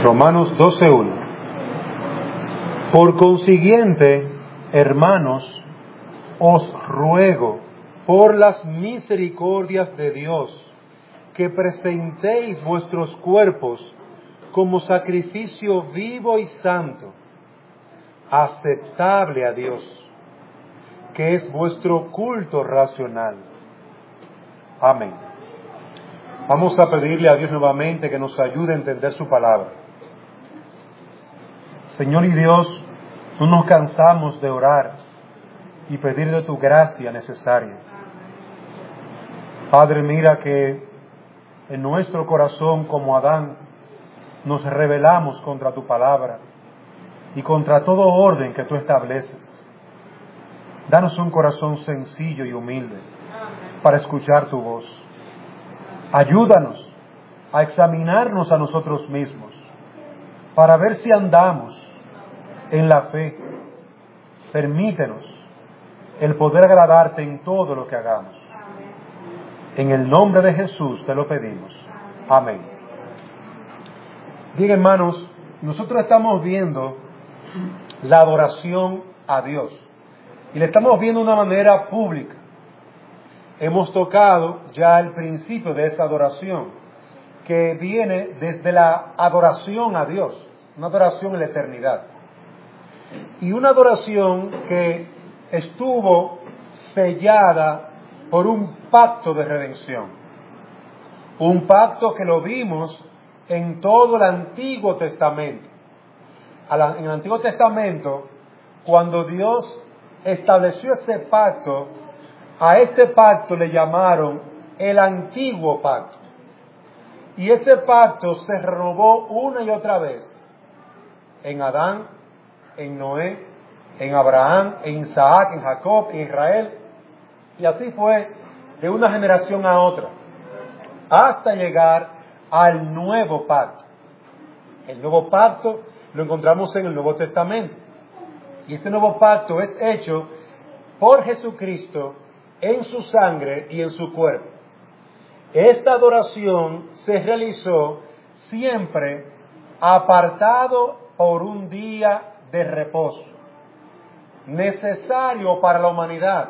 Romanos 12:1. Por consiguiente, hermanos, os ruego por las misericordias de Dios que presentéis vuestros cuerpos como sacrificio vivo y santo, aceptable a Dios, que es vuestro culto racional. Amén. Vamos a pedirle a Dios nuevamente que nos ayude a entender su palabra. Señor y Dios, no nos cansamos de orar y pedir de tu gracia necesaria. Padre, mira que en nuestro corazón, como Adán, nos rebelamos contra tu palabra y contra todo orden que tú estableces. Danos un corazón sencillo y humilde para escuchar tu voz. Ayúdanos a examinarnos a nosotros mismos para ver si andamos en la fe. Permítenos el poder agradarte en todo lo que hagamos. En el nombre de Jesús te lo pedimos. Amén. Bien, hermanos, nosotros estamos viendo la adoración a Dios y la estamos viendo de una manera pública. Hemos tocado ya el principio de esa adoración, que viene desde la adoración a Dios, una adoración en la eternidad. Y una adoración que estuvo sellada por un pacto de redención. Un pacto que lo vimos en todo el Antiguo Testamento. En el Antiguo Testamento, cuando Dios estableció ese pacto, a este pacto le llamaron el Antiguo Pacto. Y ese pacto se renovó una y otra vez en Adán, en Noé, en Abraham, en Isaac, en Jacob, en Israel. Y así fue de una generación a otra, hasta llegar al nuevo pacto. El nuevo pacto lo encontramos en el Nuevo Testamento. Y este nuevo pacto es hecho por Jesucristo en su sangre y en su cuerpo. Esta adoración se realizó siempre apartado por un día de reposo, necesario para la humanidad,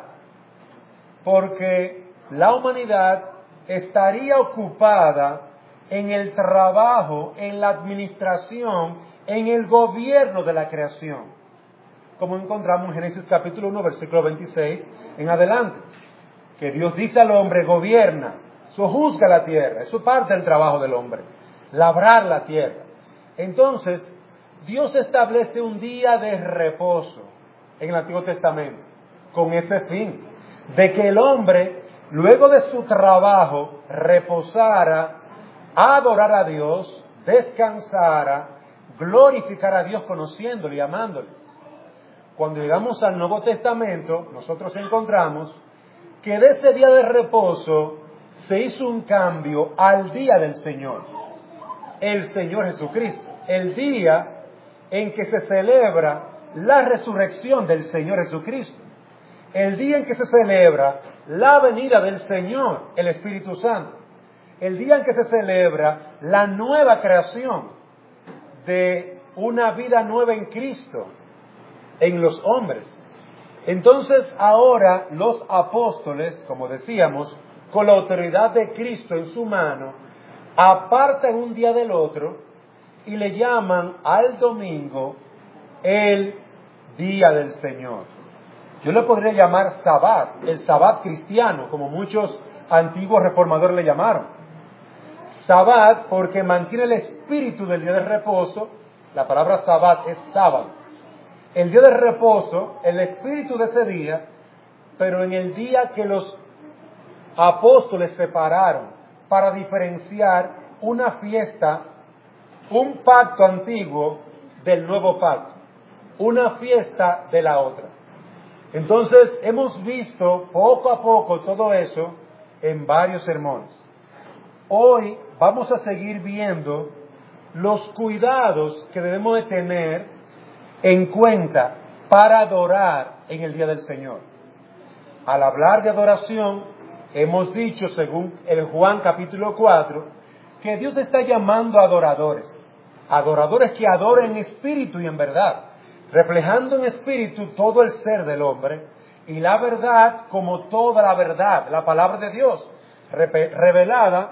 porque la humanidad estaría ocupada en el trabajo, en la administración, en el gobierno de la creación, como encontramos en Génesis capítulo 1, versículo 26 en adelante, que Dios dice al hombre: gobierna, sojuzga la tierra. Eso parte del trabajo del hombre, labrar la tierra. Entonces, Dios establece un día de reposo en el Antiguo Testamento, con ese fin, de que el hombre, luego de su trabajo, reposara, adorara a Dios, descansara, glorificara a Dios conociéndole y amándole. Cuando llegamos al Nuevo Testamento, nosotros encontramos que de ese día de reposo se hizo un cambio al día del Señor, el Señor Jesucristo, el día en que se celebra la resurrección del Señor Jesucristo, el día en que se celebra la venida del Señor, el Espíritu Santo, el día en que se celebra la nueva creación de una vida nueva en Cristo, en los hombres. Entonces ahora los apóstoles, como decíamos, con la autoridad de Cristo en su mano, apartan un día del otro y le llaman al domingo el día del Señor. Yo le podría llamar Sabbat, el Sabbat cristiano, como muchos antiguos reformadores le llamaron. Sabbat porque mantiene el espíritu del día de reposo. La palabra Sabbat es sábado. El día de reposo, el espíritu de ese día, pero en el día que los apóstoles prepararon para diferenciar una fiesta, un pacto antiguo del nuevo pacto, una fiesta de la otra. Entonces hemos visto poco a poco todo eso en varios sermones. Hoy vamos a seguir viendo los cuidados que debemos de tener en cuenta para adorar en el día del Señor. Al hablar de adoración, hemos dicho, según el Juan capítulo 4, que Dios está llamando a adoradores. Adoradores que adoren en espíritu y en verdad, reflejando en espíritu todo el ser del hombre y la verdad como toda la verdad, la palabra de Dios, revelada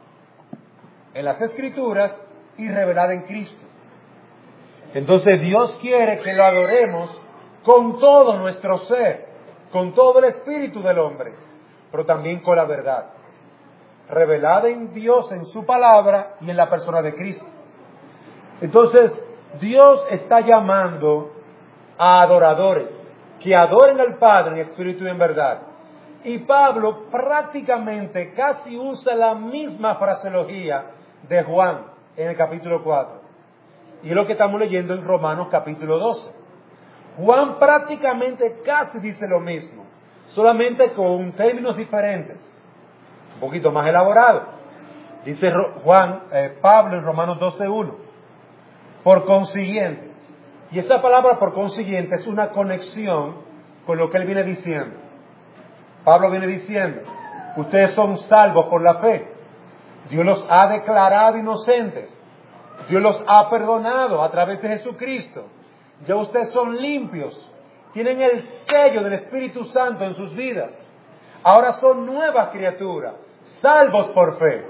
en las Escrituras y revelada en Cristo. Entonces Dios quiere que lo adoremos con todo nuestro ser, con todo el espíritu del hombre, pero también con la verdad, revelada en Dios, en su palabra y en la persona de Cristo. Entonces, Dios está llamando a adoradores que adoren al Padre en espíritu y en verdad. Y Pablo prácticamente casi usa la misma fraseología de Juan en el capítulo 4. Y es lo que estamos leyendo en Romanos capítulo 12. Juan prácticamente casi dice lo mismo, solamente con términos diferentes, un poquito más elaborados. Dice Pablo en Romanos 12:1. Por consiguiente, y esa palabra por consiguiente es una conexión con lo que él viene diciendo. Pablo viene diciendo, ustedes son salvos por la fe. Dios los ha declarado inocentes. Dios los ha perdonado a través de Jesucristo. Ya ustedes son limpios. Tienen el sello del Espíritu Santo en sus vidas. Ahora son nuevas criaturas, salvos por fe.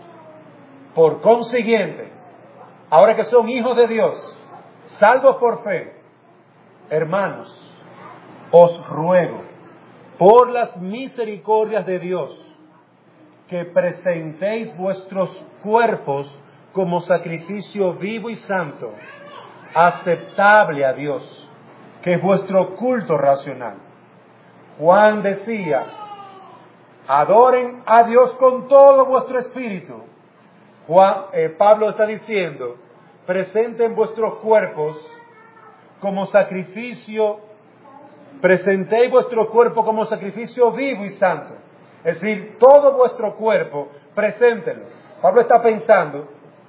Por consiguiente, ahora que son hijos de Dios, salvos por fe, hermanos, os ruego, por las misericordias de Dios, que presentéis vuestros cuerpos como sacrificio vivo y santo, aceptable a Dios, que es vuestro culto racional. Juan decía, adoren a Dios con todo vuestro espíritu. Pablo está diciendo, presenten vuestros cuerpos como sacrificio, presentéis vuestro cuerpo como sacrificio vivo y santo. Es decir, todo vuestro cuerpo, preséntenlo. Pablo está pensando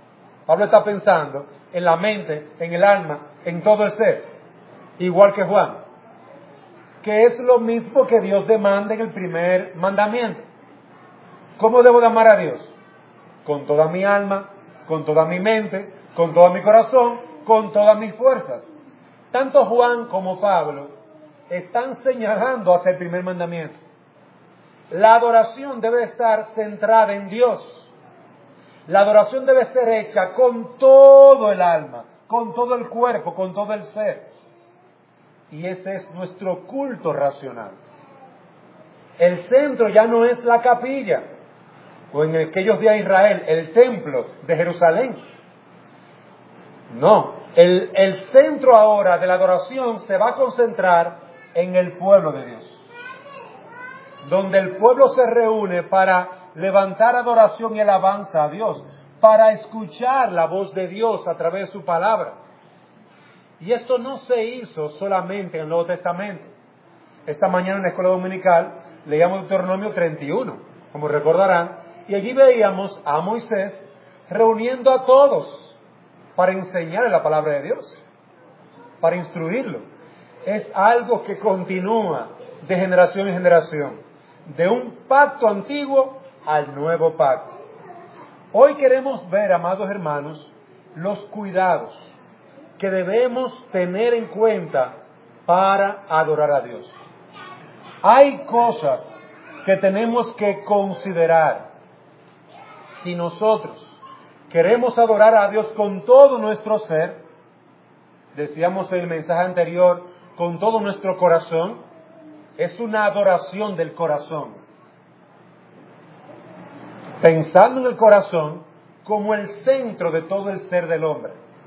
en la mente, en el alma, en todo el ser, igual que Juan, que es lo mismo que Dios demanda en el primer mandamiento. ¿Cómo debo de amar a Dios? Con toda mi alma, con toda mi mente, con todo mi corazón, con todas mis fuerzas. Tanto Juan como Pablo están señalando hacia el primer mandamiento. La adoración debe estar centrada en Dios. La adoración debe ser hecha con todo el alma, con todo el cuerpo, con todo el ser. Y ese es nuestro culto racional. El centro ya no es la capilla, o en aquellos días de Israel, el templo de Jerusalén. No, el centro ahora de la adoración se va a concentrar en el pueblo de Dios, donde el pueblo se reúne para levantar adoración y alabanza a Dios, para escuchar la voz de Dios a través de su palabra. Y esto no se hizo solamente en el Nuevo Testamento. Esta mañana en la escuela dominical leíamos Deuteronomio 31, como recordarán, y allí veíamos a Moisés reuniendo a todos para enseñarle la palabra de Dios, para instruirlo. Es algo que continúa de generación en generación, de un pacto antiguo al nuevo pacto. Hoy queremos ver, amados hermanos, los cuidados que debemos tener en cuenta para adorar a Dios. Hay cosas que tenemos que considerar. Si nosotros queremos adorar a Dios con todo nuestro ser, decíamos en el mensaje anterior, con todo nuestro corazón, es una adoración del corazón. Pensando en el corazón como el centro de todo el ser del hombre.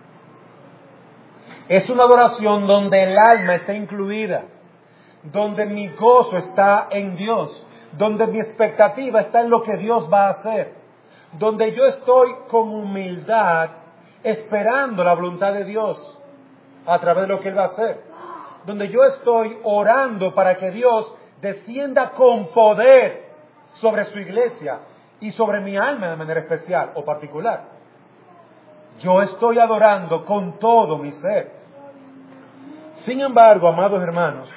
Es una adoración donde el alma está incluida, donde mi gozo está en Dios, donde mi expectativa está en lo que Dios va a hacer, donde yo estoy con humildad esperando la voluntad de Dios a través de lo que Él va a hacer, donde yo estoy orando para que Dios descienda con poder sobre su iglesia y sobre mi alma de manera especial o particular. Yo estoy adorando con todo mi ser. Sin embargo, amados hermanos,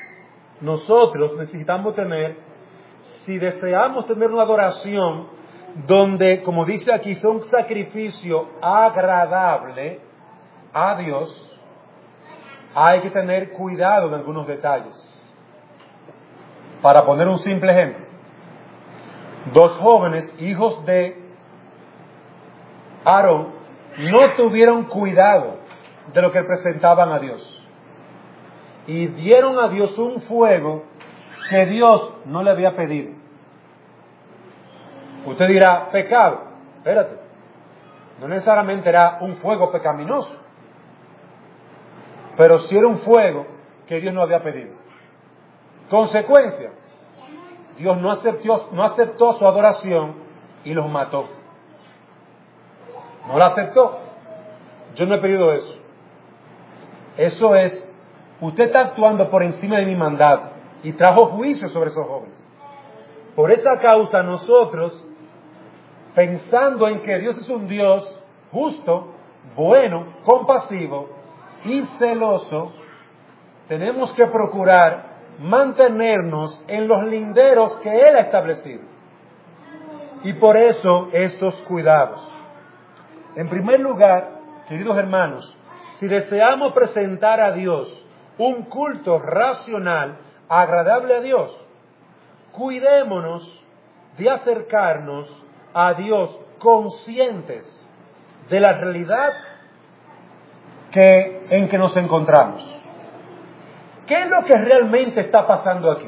nosotros necesitamos tener, si deseamos tener una adoración donde, como dice aquí, es un sacrificio agradable a Dios, hay que tener cuidado en algunos detalles. Para poner un simple ejemplo, dos jóvenes, hijos de Aarón, no tuvieron cuidado de lo que presentaban a Dios. Y dieron a Dios un fuego que Dios no le había pedido. Usted dirá, pecado. Espérate, no necesariamente era un fuego pecaminoso, pero sí era un fuego que Dios no había pedido. Consecuencia, Dios no aceptó su adoración y los mató. No la aceptó. Yo no he pedido eso. Eso es, usted está actuando por encima de mi mandato y trajo juicio sobre esos jóvenes. Por esa causa nosotros, pensando en que Dios es un Dios justo, bueno, compasivo y celoso, tenemos que procurar mantenernos en los linderos que Él ha establecido. Y por eso estos cuidados. En primer lugar, queridos hermanos, si deseamos presentar a Dios un culto racional, agradable a Dios, cuidémonos de acercarnos a Dios conscientes de la realidad en que nos encontramos. ¿Qué es lo que realmente está pasando aquí?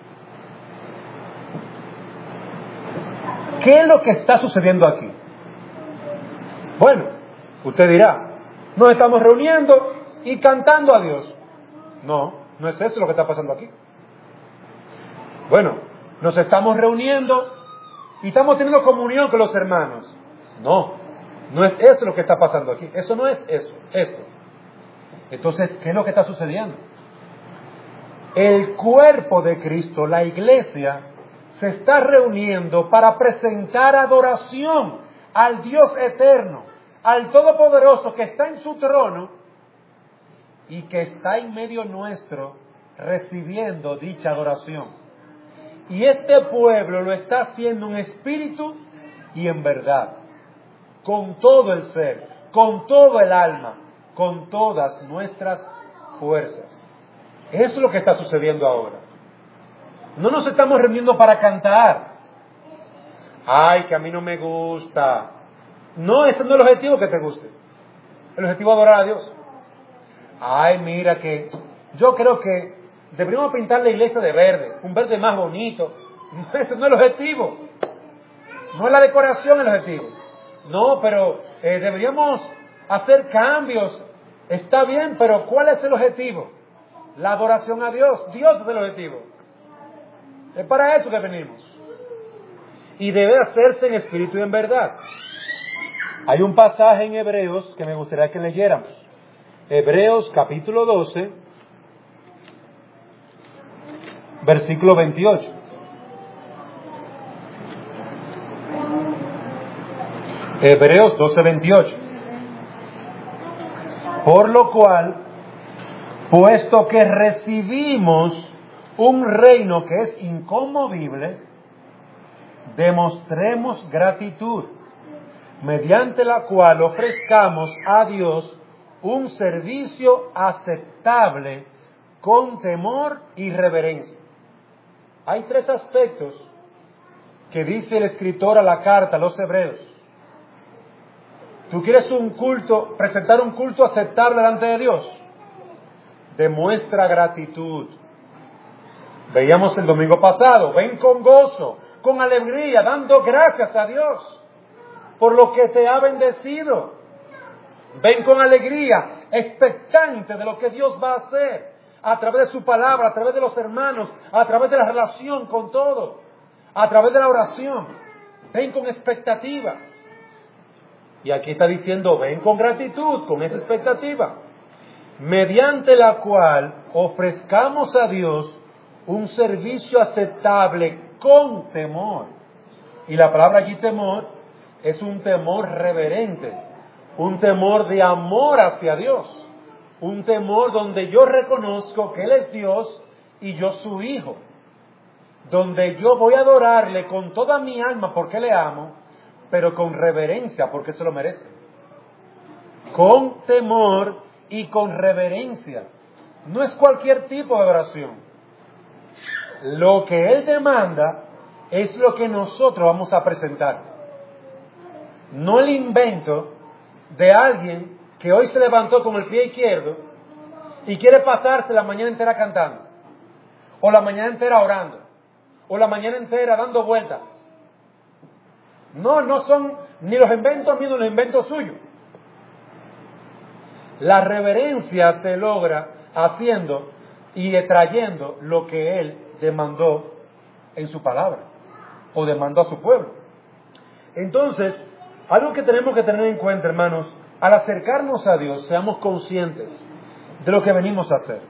¿Qué es lo que está sucediendo aquí? Bueno, usted dirá, nos estamos reuniendo y cantando a Dios. No, no es eso lo que está pasando aquí. Bueno, nos estamos reuniendo y estamos teniendo comunión con los hermanos. No, no es eso lo que está pasando aquí. Eso no es eso, esto. Entonces, ¿qué es lo que está sucediendo? El cuerpo de Cristo, la iglesia, se está reuniendo para presentar adoración al Dios eterno, al Todopoderoso que está en su trono y que está en medio nuestro recibiendo dicha adoración. Y este pueblo lo está haciendo en espíritu y en verdad, con todo el ser, con todo el alma, con todas nuestras fuerzas. Eso es lo que está sucediendo ahora. No nos estamos reuniendo para cantar. Ay, que a mí no me gusta. No, ese no es el objetivo, que te guste. El objetivo es adorar a Dios. Ay, mira que yo creo que deberíamos pintar la iglesia de verde, un verde más bonito. No, ese no es el objetivo. No es la decoración el objetivo. No, pero deberíamos hacer cambios. Está bien, pero ¿cuál es el objetivo? La adoración a Dios. Dios es el objetivo. Es para eso que venimos. Y debe hacerse en espíritu y en verdad. Hay un pasaje en Hebreos que me gustaría que leyéramos. Hebreos capítulo 12, versículo 28. Hebreos 12, 28. Por lo cual, puesto que recibimos un reino que es inconmovible, demostremos gratitud, mediante la cual ofrezcamos a Dios un servicio aceptable con temor y reverencia. Hay tres aspectos que dice el escritor a la carta a los hebreos. ¿Tú quieres presentar un culto aceptable delante de Dios? Demuestra gratitud. Veíamos el domingo pasado, ven con gozo, con alegría, dando gracias a Dios por lo que te ha bendecido. Ven con alegría, expectante de lo que Dios va a hacer a través de su palabra, a través de los hermanos, a través de la relación con todos, a través de la oración. Ven con expectativa. Y aquí está diciendo, ven con gratitud, con esa expectativa, mediante la cual ofrezcamos a Dios un servicio aceptable con temor. Y la palabra allí temor es un temor reverente, un temor de amor hacia Dios, un temor donde yo reconozco que Él es Dios y yo su hijo, donde yo voy a adorarle con toda mi alma porque le amo, pero con reverencia, porque se lo merecen. Con temor y con reverencia. No es cualquier tipo de adoración. Lo que Él demanda es lo que nosotros vamos a presentar. No el invento de alguien que hoy se levantó con el pie izquierdo y quiere pasarse la mañana entera cantando, o la mañana entera orando, o la mañana entera dando vueltas. No son ni los inventos míos ni los inventos suyos. La reverencia se logra haciendo y trayendo lo que Él demandó en su palabra, o demandó a su pueblo. Entonces, algo que tenemos que tener en cuenta, hermanos, al acercarnos a Dios, seamos conscientes de lo que venimos a hacer.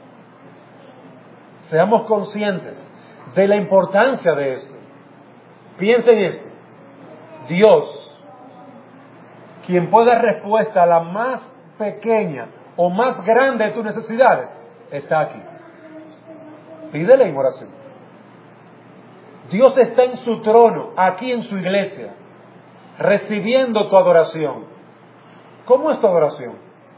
Seamos conscientes de la importancia de esto. Piensen esto. Dios, quien puede dar respuesta a la más pequeña o más grande de tus necesidades, está aquí. Pídele en oración. Dios está en su trono, aquí en su iglesia, recibiendo tu adoración. ¿Cómo es tu adoración?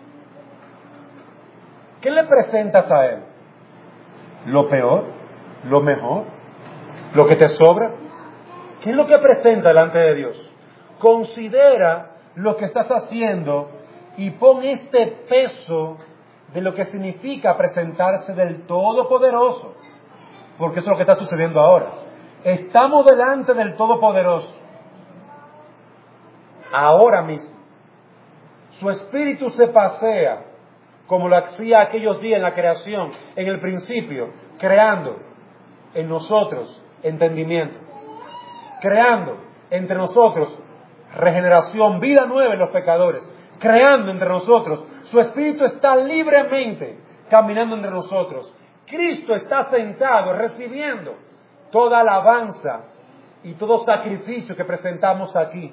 ¿Qué le presentas a Él? ¿Lo peor? ¿Lo mejor? ¿Lo que te sobra? ¿Qué es lo que presenta delante de Dios? Considera lo que estás haciendo y pon este peso de lo que significa presentarse del Todopoderoso, porque eso es lo que está sucediendo ahora. Estamos delante del Todopoderoso, ahora mismo. Su espíritu se pasea, como lo hacía aquellos días en la creación, en el principio, creando en nosotros entendimiento, creando entre nosotros regeneración, vida nueva en los pecadores, creando entre nosotros. Su espíritu está libremente caminando entre nosotros. Cristo está sentado recibiendo toda alabanza y todo sacrificio que presentamos aquí.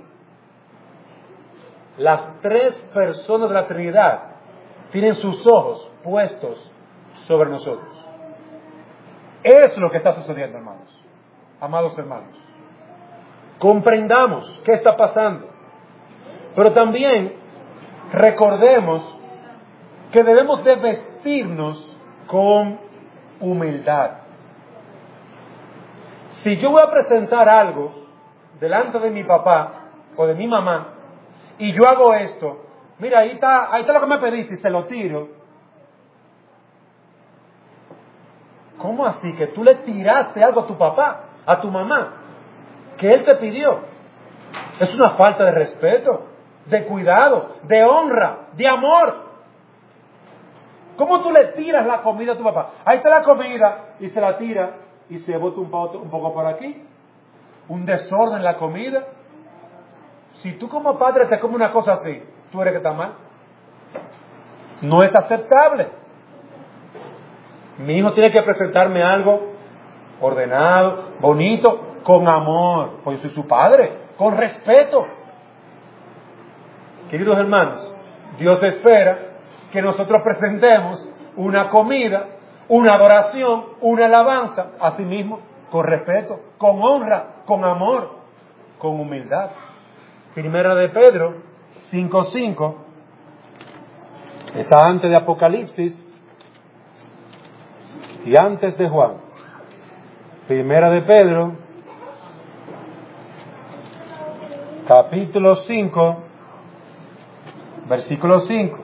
Las tres personas de la Trinidad tienen sus ojos puestos sobre nosotros. Eso es lo que está sucediendo, hermanos. Amados hermanos, comprendamos qué está pasando, pero también recordemos que debemos de vestirnos con humildad. Si yo voy a presentar algo delante de mi papá o de mi mamá y yo hago esto, mira, ahí está lo que me pediste y se lo tiro. ¿Cómo así? Que tú le tiraste algo a tu papá, a tu mamá, que él te pidió. Es una falta de respeto, de cuidado, de honra, de amor. ¿Cómo tú le tiras la comida a tu papá? Ahí está la comida y se la tira y se bota un poco por aquí. Un desorden en la comida. Si tú como padre te comes una cosa así, tú eres que está mal. No es aceptable. Mi hijo tiene que presentarme algo ordenado, bonito, con amor, pues soy su padre, con respeto. Queridos hermanos, Dios espera que nosotros presentemos una comida, una adoración, una alabanza, a sí mismo, con respeto, con honra, con amor, con humildad. Primera de Pedro 5:5, está antes de Apocalipsis y antes de Juan. Primera de Pedro, capítulo 5, versículo 5.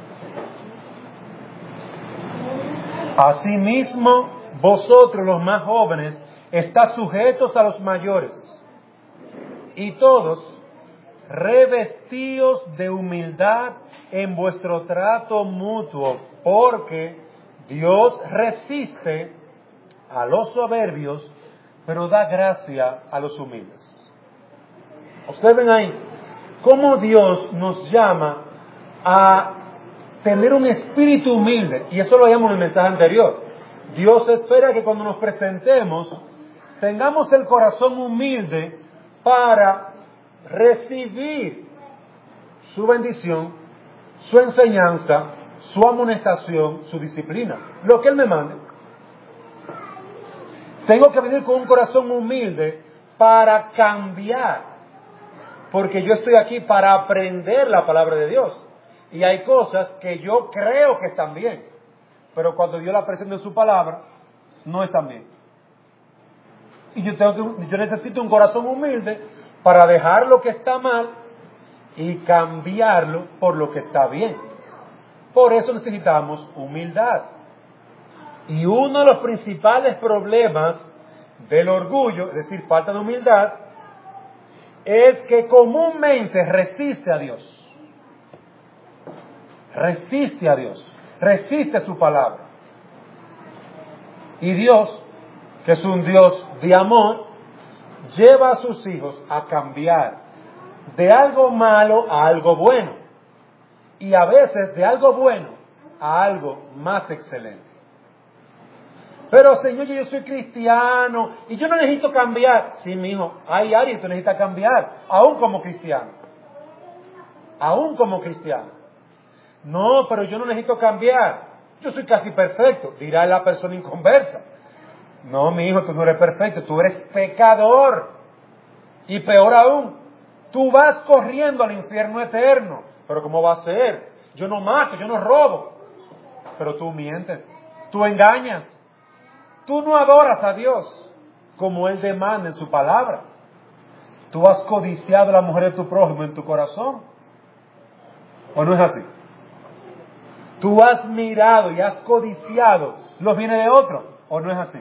Asimismo, vosotros los más jóvenes, estáis sujetos a los mayores, y todos revestidos de humildad en vuestro trato mutuo, porque Dios resiste a los soberbios, pero da gracia a los humildes. Observen ahí cómo Dios nos llama a tener un espíritu humilde, y eso lo veíamos en el mensaje anterior. Dios espera que cuando nos presentemos tengamos el corazón humilde para recibir su bendición, su enseñanza, su amonestación, su disciplina, lo que Él me mande. Tengo que venir con un corazón humilde para cambiar porque yo estoy aquí para aprender la palabra de Dios. Y hay cosas que yo creo que están bien, pero cuando Dios la presenta en su palabra, no están bien. Y yo necesito un corazón humilde para dejar lo que está mal y cambiarlo por lo que está bien. Por eso necesitamos humildad. Y uno de los principales problemas del orgullo, es decir, falta de humildad, es que comúnmente resiste a Dios. Resiste a Dios. Resiste su palabra. Y Dios, que es un Dios de amor, lleva a sus hijos a cambiar de algo malo a algo bueno. Y a veces de algo bueno a algo más excelente. Pero Señor, yo soy cristiano y yo no necesito cambiar. Sí, mi hijo, hay áreas que tú necesitas cambiar, aún como cristiano. Aún como cristiano. No, pero yo no necesito cambiar. Yo soy casi perfecto, dirá la persona inconversa. No, mi hijo, tú no eres perfecto, tú eres pecador. Y peor aún, tú vas corriendo al infierno eterno. Pero ¿cómo va a ser? Yo no mato, yo no robo. Pero tú mientes, tú engañas. Tú no adoras a Dios como Él demanda en su palabra. Tú has codiciado a la mujer de tu prójimo en tu corazón. ¿O no es así? Tú has mirado y has codiciado los bienes de otro. ¿O no es así?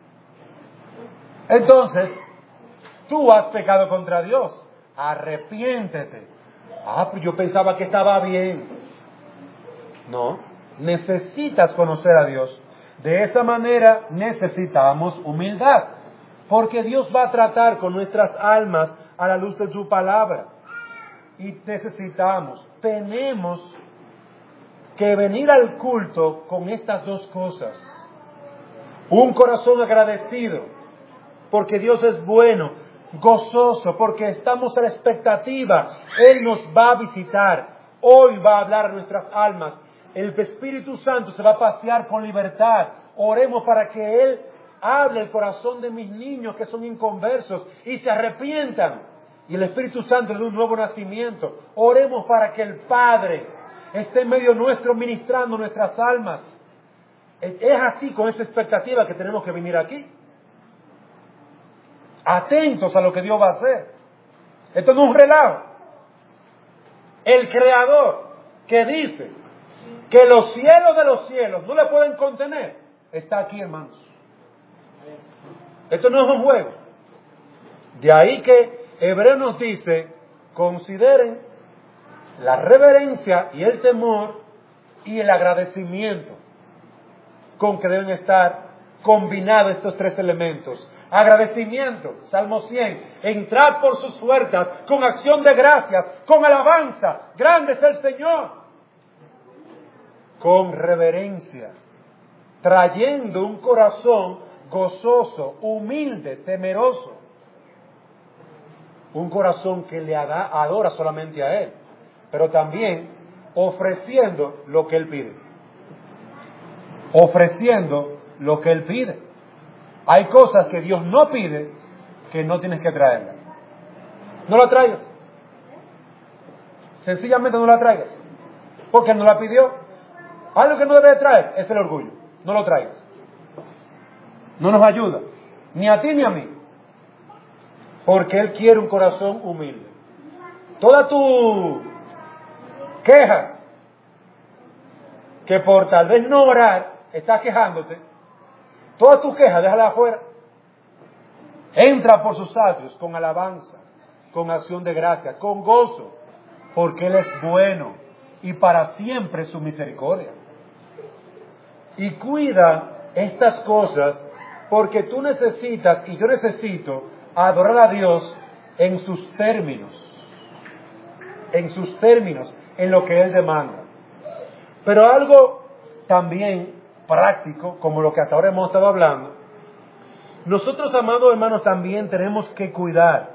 Entonces, tú has pecado contra Dios. Arrepiéntete. Pues yo pensaba que estaba bien. No, necesitas conocer a Dios. De esa manera necesitamos humildad, porque Dios va a tratar con nuestras almas a la luz de su palabra. Y tenemos que venir al culto con estas dos cosas. Un corazón agradecido, porque Dios es bueno, gozoso, porque estamos a la expectativa. Él nos va a visitar, hoy va a hablar a nuestras almas. El Espíritu Santo se va a pasear con libertad. Oremos para que Él hable el corazón de mis niños que son inconversos y se arrepientan. Y el Espíritu Santo les dé un nuevo nacimiento. Oremos para que el Padre esté en medio nuestro ministrando nuestras almas. Es así, con esa expectativa que tenemos que venir aquí. Atentos a lo que Dios va a hacer. Esto no es un relajo. El Creador que dice que los cielos de los cielos no le pueden contener, está aquí, hermanos. Esto no es un juego. De ahí que Hebreo nos dice, consideren la reverencia y el temor y el agradecimiento con que deben estar combinados estos tres elementos. Agradecimiento, Salmo 100, entrad por sus puertas con acción de gracias, con alabanza, grande es el Señor. Con reverencia, trayendo un corazón gozoso, humilde, temeroso. Un corazón que le adora solamente a Él, pero también ofreciendo lo que Él pide. Ofreciendo lo que Él pide. Hay cosas que Dios no pide que no tienes que traerlas. No la traigas. Sencillamente no la traigas. Porque Él no la pidió. Algo que no debe de traer es el orgullo. No lo traigas. No nos ayuda. Ni a ti ni a mí. Porque Él quiere un corazón humilde. Toda tu quejas, que por tal vez no orar, estás quejándote, todas tus quejas, déjalas afuera. Entra por sus atrios con alabanza, con acción de gracia, con gozo, porque Él es bueno y para siempre su misericordia. Y cuida estas cosas porque tú necesitas y yo necesito adorar a Dios en sus términos, en lo que Él demanda. Pero algo también práctico, como lo que hasta ahora hemos estado hablando, nosotros, amados hermanos, también tenemos que cuidar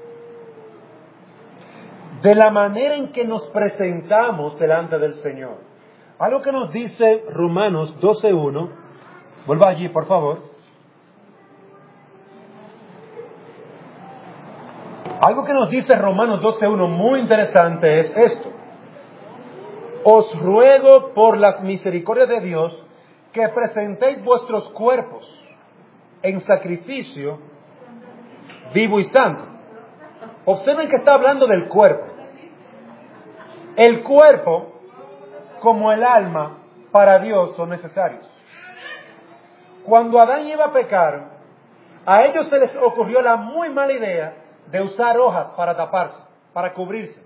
de la manera en que nos presentamos delante del Señor. Algo que nos dice Romanos 12:1, vuelva allí, por favor. Algo que nos dice Romanos 12:1 muy interesante es esto. Os ruego por las misericordias de Dios que presentéis vuestros cuerpos en sacrificio vivo y santo. Observen que está hablando del cuerpo. El cuerpo, como el alma, para Dios son necesarios. Cuando Adán y Eva pecaron, a ellos se les ocurrió la muy mala idea de usar hojas para taparse, para cubrirse.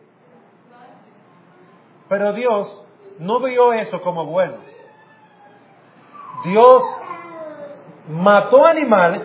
Pero Dios no vio eso como bueno. Dios mató animales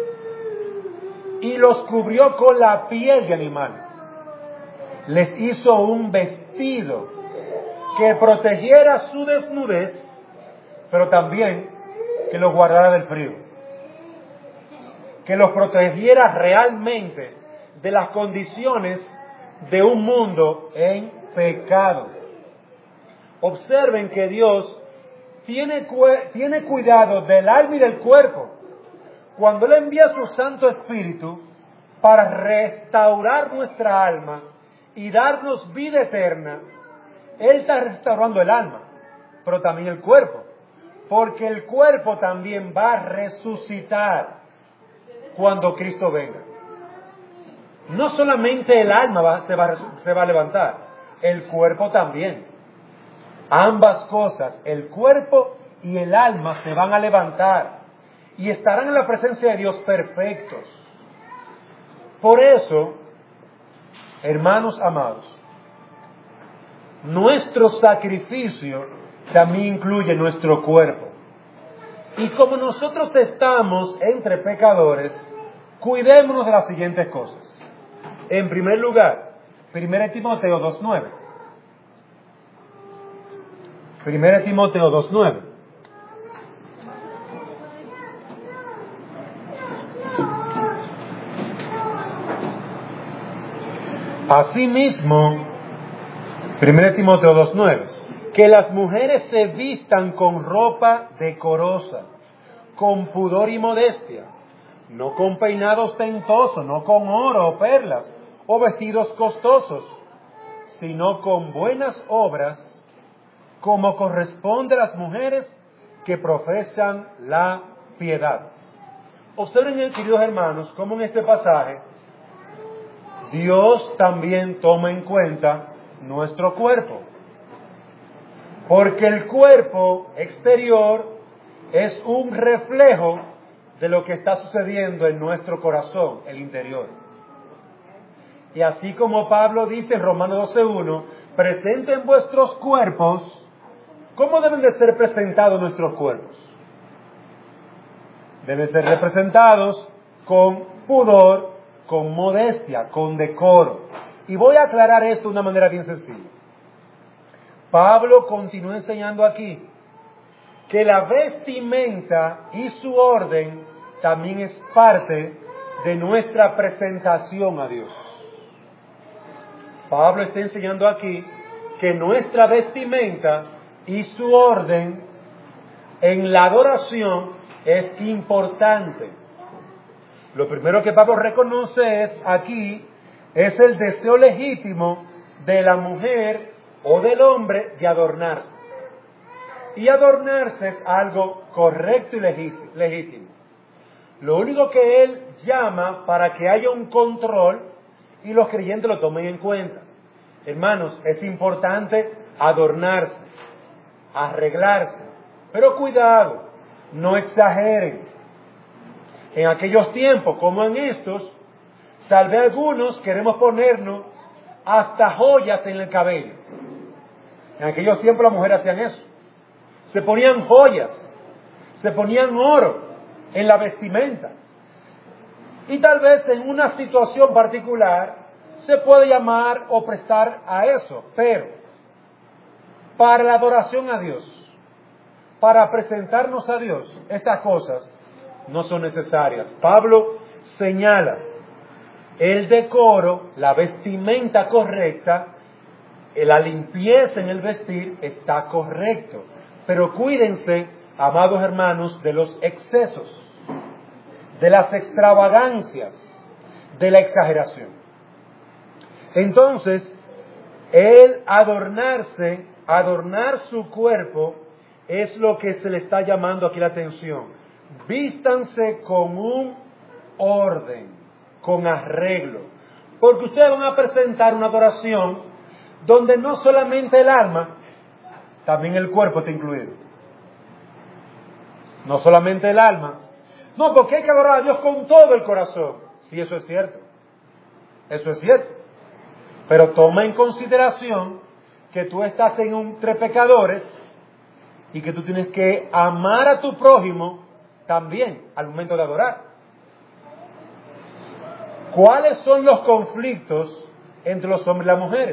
y los cubrió con la piel de animales. Les hizo un vestido que protegiera su desnudez, pero también que los guardara del frío, que los protegiera realmente de las condiciones de un mundo en pecado. Observen que Dios tiene cuidado del alma y del cuerpo. Cuando Él envía su Santo Espíritu para restaurar nuestra alma y darnos vida eterna, Él está restaurando el alma, pero también el cuerpo, porque el cuerpo también va a resucitar cuando Cristo venga. No solamente el alma se va a levantar, el cuerpo también. Ambas cosas, el cuerpo y el alma, se van a levantar y estarán en la presencia de Dios perfectos. Por eso, hermanos amados, nuestro sacrificio también incluye nuestro cuerpo. Y como nosotros estamos entre pecadores, cuidémonos de las siguientes cosas. En primer lugar, 1 Timoteo 2:9. 1 Timoteo 2:9. Asimismo, 1 Timoteo 2:9, que las mujeres se vistan con ropa decorosa, con pudor y modestia, no con peinado ostentoso, no con oro o perlas, o vestidos costosos, sino con buenas obras, como corresponde a las mujeres que profesan la piedad. Observen, queridos hermanos, cómo en este pasaje Dios también toma en cuenta nuestro cuerpo. Porque el cuerpo exterior es un reflejo de lo que está sucediendo en nuestro corazón, el interior. Y así como Pablo dice en Romanos 12:1, presenten vuestros cuerpos. ¿Cómo deben de ser presentados nuestros cuerpos? Deben ser representados con pudor, con modestia, con decoro. Y voy a aclarar esto de una manera bien sencilla. Pablo continúa enseñando aquí que la vestimenta y su orden también es parte de nuestra presentación a Dios. Pablo está enseñando aquí que nuestra vestimenta y su orden en la adoración es importante. Lo primero que Pablo reconoce es el deseo legítimo de la mujer o del hombre de adornarse. Y adornarse es algo correcto y legítimo. Lo único que él llama para que haya un control y los creyentes lo tomen en cuenta. Hermanos, es importante adornarse, arreglarse, pero cuidado, no exageren. En aquellos tiempos, como en estos, tal vez algunos queremos ponernos hasta joyas en el cabello. En aquellos tiempos las mujeres hacían eso. Se ponían joyas, se ponían oro en la vestimenta. Y tal vez en una situación particular se puede llamar o prestar a eso, pero para la adoración a Dios, para presentarnos a Dios, estas cosas no son necesarias. Pablo señala el decoro, la vestimenta correcta, la limpieza en el vestir está correcto. Pero cuídense, amados hermanos, de los excesos, de las extravagancias, de la exageración. Entonces, el adornar su cuerpo, es lo que se le está llamando aquí la atención. Vístanse con un orden, con arreglo. Porque ustedes van a presentar una adoración donde no solamente el alma, también el cuerpo está incluido. No solamente el alma. No, porque hay que adorar a Dios con todo el corazón. Sí, eso es cierto. Eso es cierto. Pero toma en consideración que tú estás entre pecadores y que tú tienes que amar a tu prójimo también al momento de adorar. ¿Cuáles son los conflictos entre los hombres y las mujeres?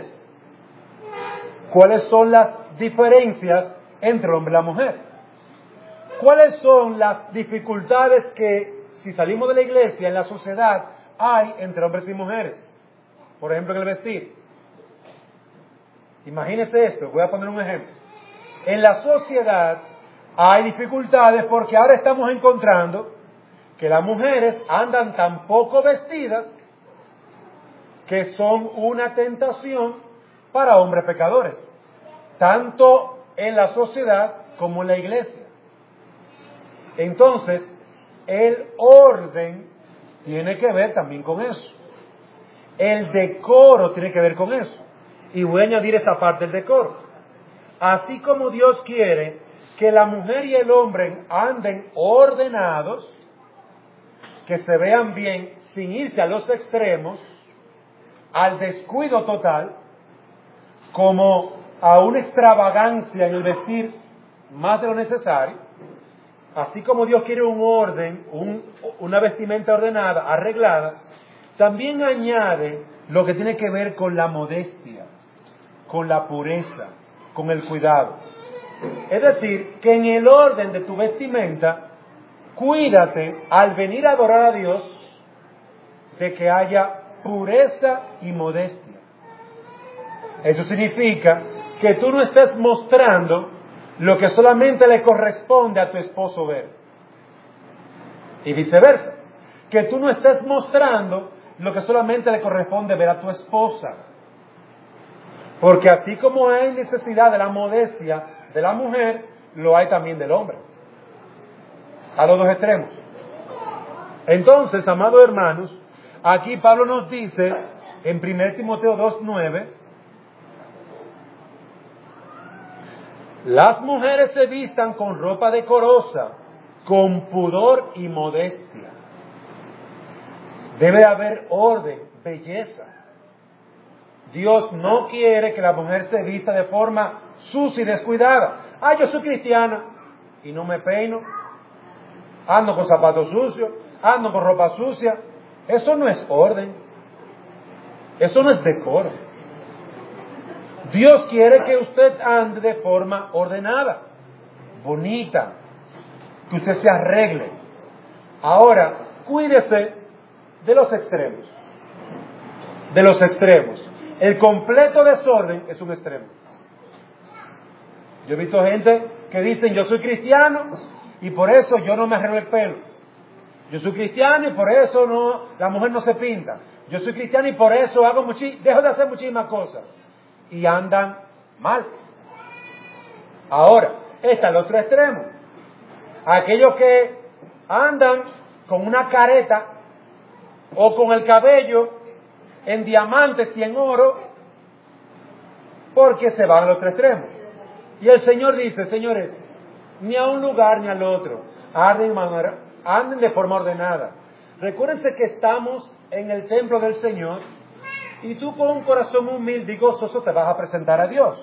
¿Cuáles son las diferencias entre el hombre y la mujer? ¿Cuáles son las dificultades que, si salimos de la iglesia, en la sociedad, hay entre hombres y mujeres? Por ejemplo, en el vestir. Imagínense esto, voy a poner un ejemplo. En la sociedad hay dificultades porque ahora estamos encontrando que las mujeres andan tan poco vestidas que son una tentación para hombres pecadores, tanto en la sociedad como en la iglesia. Entonces, el orden tiene que ver también con eso. El decoro tiene que ver con eso. Y voy a añadir esa parte del decoro. Así como Dios quiere que la mujer y el hombre anden ordenados, que se vean bien sin irse a los extremos, al descuido total, como a una extravagancia en el vestir más de lo necesario, así como Dios quiere un orden, una vestimenta ordenada, arreglada, también añade lo que tiene que ver con la modestia, con la pureza, con el cuidado. Es decir, que en el orden de tu vestimenta, cuídate al venir a adorar a Dios de que haya pureza y modestia. Eso significa que tú no estés mostrando lo que solamente le corresponde a tu esposo ver. Y viceversa. Que tú no estés mostrando lo que solamente le corresponde ver a tu esposa. Porque así como hay necesidad de la modestia de la mujer, lo hay también del hombre. A los dos extremos. Entonces, amados hermanos, aquí Pablo nos dice en 1 Timoteo 2:9, las mujeres se vistan con ropa decorosa, con pudor y modestia. Debe haber orden, belleza. Dios no quiere que la mujer se vista de forma sucia y descuidada. Yo soy cristiana y no me peino, ando con zapatos sucios, ando con ropa sucia. Eso no es orden. Eso no es decoro. Dios quiere que usted ande de forma ordenada, bonita, que usted se arregle. Ahora, cuídese de los extremos. De los extremos. El completo desorden es un extremo. Yo he visto gente que dicen, yo soy cristiano y por eso yo no me arreglo el pelo. Yo soy cristiano y por eso la mujer no se pinta. Yo soy cristiano y por eso dejo de hacer muchísimas cosas. Y andan mal. Ahora, está el otro extremo. Aquellos que andan con una careta o con el cabello en diamantes y en oro, porque se van al otro extremo. Y el Señor dice, señores, ni a un lugar ni al otro, anden de forma ordenada. Recuérdense que estamos en el templo del Señor y tú con un corazón humilde y gozoso te vas a presentar a Dios.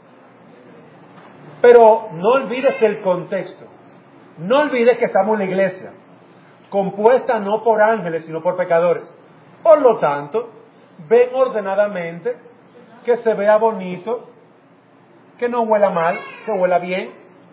Pero no olvides el contexto. No olvides que estamos en la iglesia, compuesta no por ángeles, sino por pecadores. Por lo tanto, ven ordenadamente, que se vea bonito, que no huela mal, que huela bien.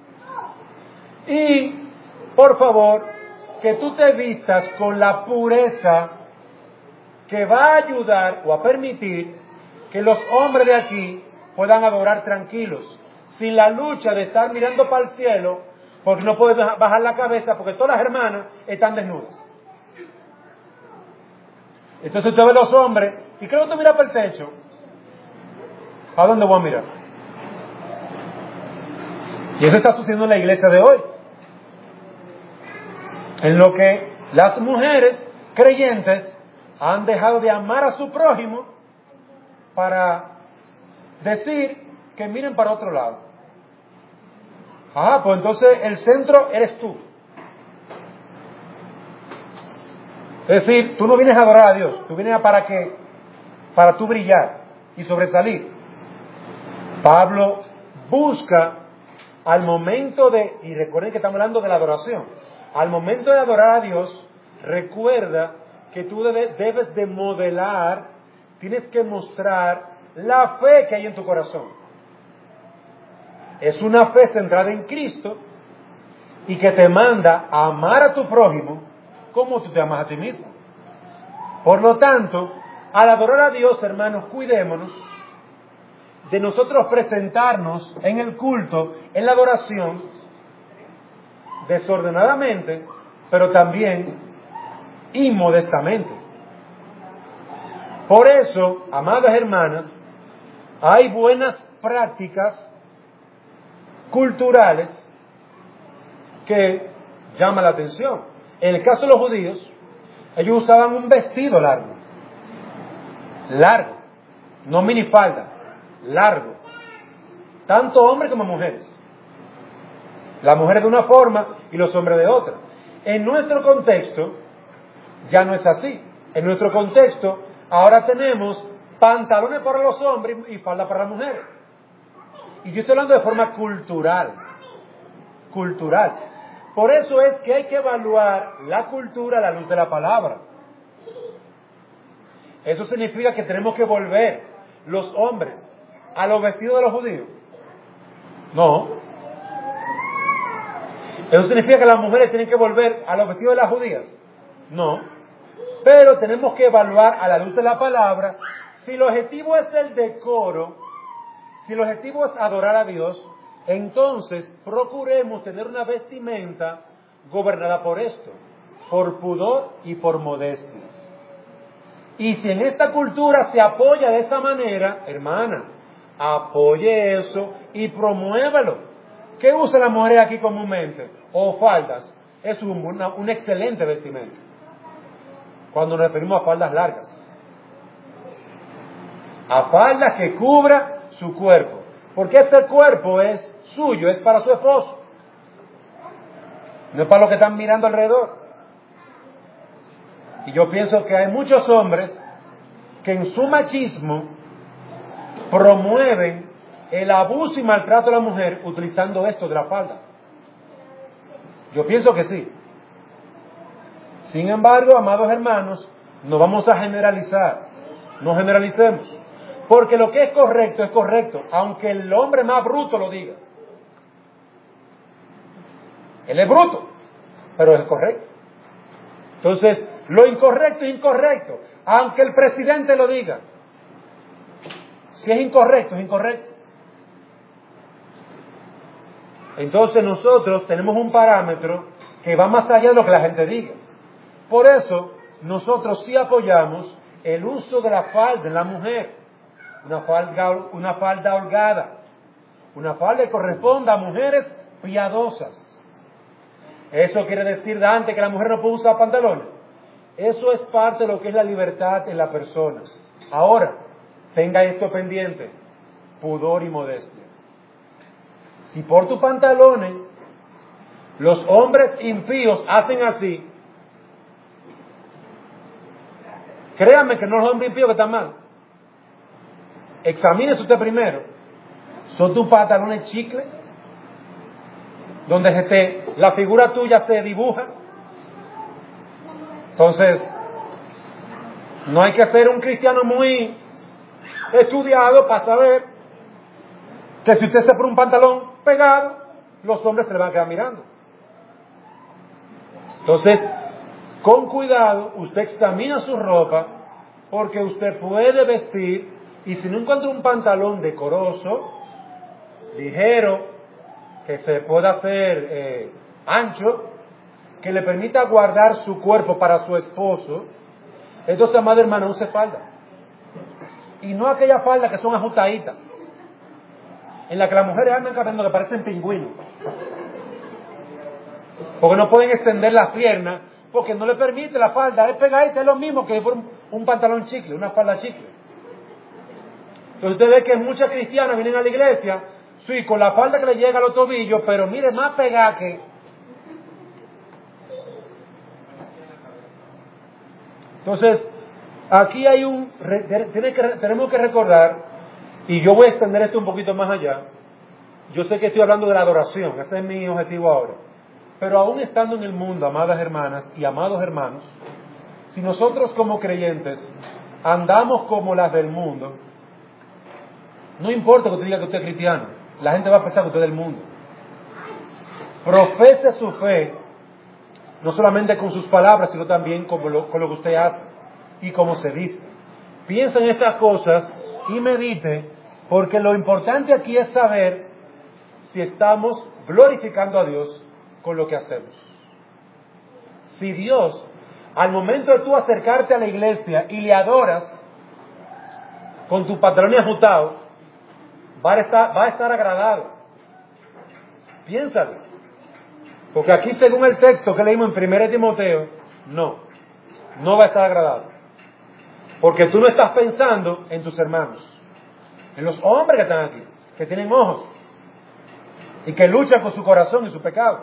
Y, por favor, que tú te vistas con la pureza que va a ayudar o a permitir que los hombres de aquí puedan adorar tranquilos, sin la lucha de estar mirando para el cielo, porque no pueden bajar la cabeza, porque todas las hermanas están desnudas. Entonces usted ve los hombres ¿Y creo que tú miras para el techo? ¿A dónde voy a mirar? Y eso está sucediendo en la iglesia de hoy. En lo que las mujeres creyentes han dejado de amar a su prójimo para decir que miren para otro lado. Pues entonces el centro eres tú. Es decir, tú no vienes a adorar a Dios, tú vienes para tú brillar y sobresalir. Pablo busca al momento y recuerden que estamos hablando de la adoración, al momento de adorar a Dios, recuerda que tú debes de modelar, tienes que mostrar la fe que hay en tu corazón. Es una fe centrada en Cristo y que te manda a amar a tu prójimo como tú te amas a ti mismo. Por lo tanto, al adorar a Dios, hermanos, cuidémonos de nosotros presentarnos en el culto, en la adoración, desordenadamente, pero también inmodestamente. Por eso, amadas hermanas, hay buenas prácticas culturales que llaman la atención. En el caso de los judíos, ellos usaban un vestido largo, no minifalda, largo, tanto hombres como mujeres. Las mujeres de una forma y los hombres de otra. En nuestro contexto ya no es así. En nuestro contexto ahora tenemos pantalones para los hombres y falda para las mujeres. Y yo estoy hablando de forma cultural. Por eso es que hay que evaluar la cultura a la luz de la palabra. Eso significa que tenemos que volver los hombres a los vestidos de los judíos. No. Eso significa que las mujeres tienen que volver a los vestidos de las judías. No. Pero tenemos que evaluar a la luz de la palabra si el objetivo es el decoro, si el objetivo es adorar a Dios. Entonces, procuremos tener una vestimenta gobernada por esto, por pudor y por modestia. Y si en esta cultura se apoya de esa manera, hermana, apoye eso y promuévalo. ¿Qué usan las mujeres aquí comúnmente? O faldas. Es un excelente vestimenta. Cuando nos referimos a faldas largas. A faldas que cubra su cuerpo. Porque ese cuerpo es suyo, es para su esposo. No es para los que están mirando alrededor. Y yo pienso que hay muchos hombres que en su machismo promueven el abuso y maltrato de la mujer utilizando esto de la falda. Yo pienso que sí. Sin embargo, amados hermanos, no vamos a generalizar. No generalicemos. Porque lo que es correcto, aunque el hombre más bruto lo diga. Él es bruto, pero es correcto. Entonces, lo incorrecto es incorrecto, aunque el presidente lo diga. Si es incorrecto, es incorrecto. Entonces nosotros tenemos un parámetro que va más allá de lo que la gente diga. Por eso, nosotros sí apoyamos el uso de la falda en la mujer. Una falda holgada. Una falda que corresponda a mujeres piadosas. ¿Eso quiere decir, Dante, que la mujer no puede usar pantalones? Eso es parte de lo que es la libertad en la persona. Ahora, tenga esto pendiente. Pudor y modestia. Si por tus pantalones los hombres impíos hacen así, créanme que no es los hombres impíos que están mal. Examínese usted primero. ¿Son tus pantalones chicle? Donde la figura tuya se dibuja. Entonces, no hay que ser un cristiano muy estudiado para saber que si usted se pone un pantalón pegado, los hombres se le van a quedar mirando. Entonces, con cuidado, usted examina su ropa, porque usted puede vestir, y si no encuentra un pantalón decoroso, ligero, que se pueda hacer ancho, que le permita guardar su cuerpo para su esposo, entonces, amada hermana, use falda. Y no aquellas faldas que son ajustaditas, en las que las mujeres andan caminando que parecen pingüinos. Porque no pueden extender las piernas, porque no le permite la falda. Es pegadita, es lo mismo que por un pantalón chicle, una falda chicle. Entonces usted ve que muchas cristianas vienen a la iglesia, sí, con la falda que le llega a los tobillos, pero mire, más pegada que... Entonces, aquí hay tenemos que recordar, y yo voy a extender esto un poquito más allá. Yo sé que estoy hablando de la adoración, ese es mi objetivo ahora. Pero aún estando en el mundo, amadas hermanas y amados hermanos, si nosotros como creyentes andamos como las del mundo, no importa que usted diga que usted es cristiano, la gente va a pensar que usted es del mundo. Profese su fe, no solamente con sus palabras, sino también con lo que usted hace y cómo se viste. Piensa en estas cosas y medite, porque lo importante aquí es saber si estamos glorificando a Dios con lo que hacemos. Si Dios, al momento de tú acercarte a la iglesia y le adoras con tus pantalones ajustados, va a estar agradado. Piénsalo. Porque aquí, según el texto que leímos en 1 Timoteo, no va a estar agradado. Porque tú no estás pensando en tus hermanos, en los hombres que están aquí, que tienen ojos y que luchan con su corazón y su pecado.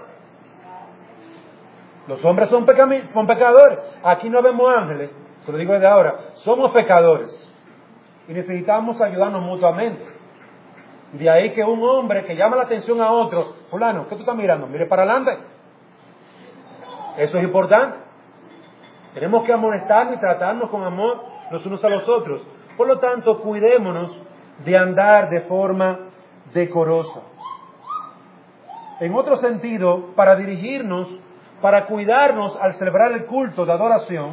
Los hombres son pecadores. Aquí no vemos ángeles, se lo digo desde ahora. Somos pecadores y necesitamos ayudarnos mutuamente. De ahí que un hombre que llama la atención a otro, fulano, ¿qué tú estás mirando? Mire para adelante. Eso es importante. Tenemos que amonestarnos y tratarnos con amor los unos a los otros. Por lo tanto, cuidémonos de andar de forma decorosa. En otro sentido, para cuidarnos al celebrar el culto de adoración,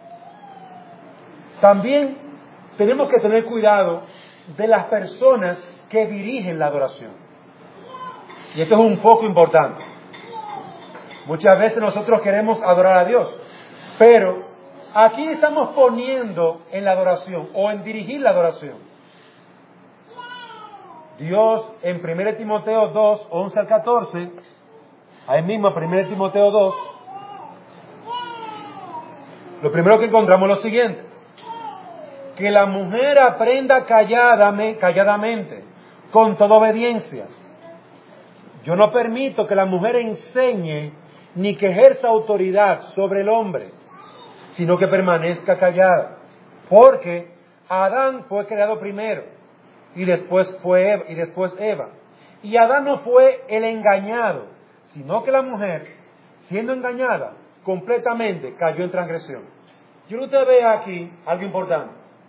también tenemos que tener cuidado de las personas que dirigen la adoración. Y esto es un poco importante. Muchas veces nosotros queremos adorar a Dios, pero aquí estamos poniendo en la adoración o en dirigir la adoración. Dios en 1 Timoteo 2, 11 al 14, ahí mismo 1 Timoteo 2, lo primero que encontramos es lo siguiente: que la mujer aprenda calladamente, con toda obediencia. Yo no permito que la mujer enseñe ni que ejerza autoridad sobre el hombre, sino que permanezca callada. Porque Adán fue creado primero, y después Eva. Y Adán no fue el engañado, sino que la mujer, siendo engañada completamente, cayó en transgresión. Yo no te veo aquí algo importante.